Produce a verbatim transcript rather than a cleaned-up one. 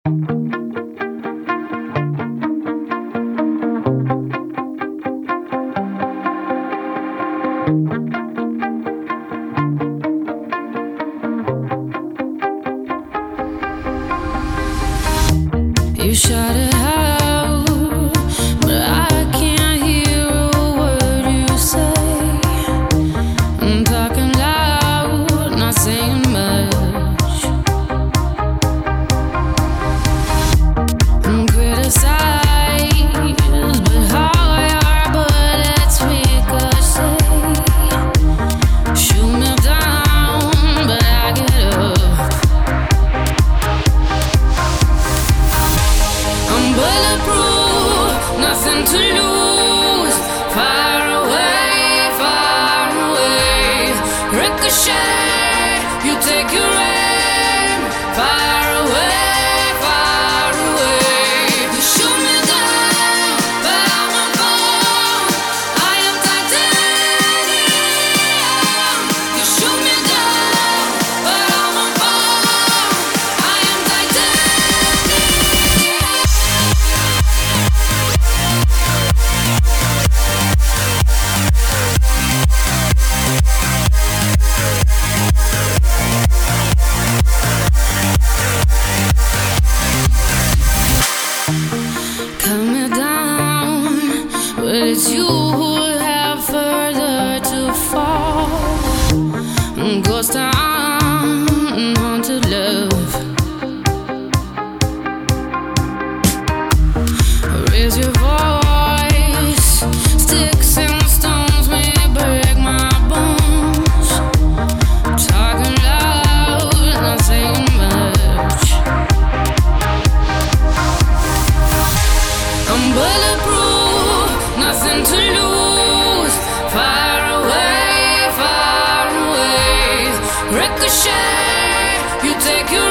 You shout it out, but I can't hear a word you say. I'm talking loud, not saying much. I'm criticized, but how your bullets ricochet. Shoot me down, but I get up. I'm bulletproof, nothing to lose. Far away, far away. Ricochet, you take your aim. Far away, far away. You shoot me down, but I won't fall. I am titanium. You shoot me down, but I won't fall. I am titanium. Cut me down, but it's you who have further to fall. Ghost town, haunted love. Raise your voice, sticks and stones may break my bones. Talking loud, not saying much. I'm bulletproof, nothing to lose. Far away, far away. Ricochet, you take your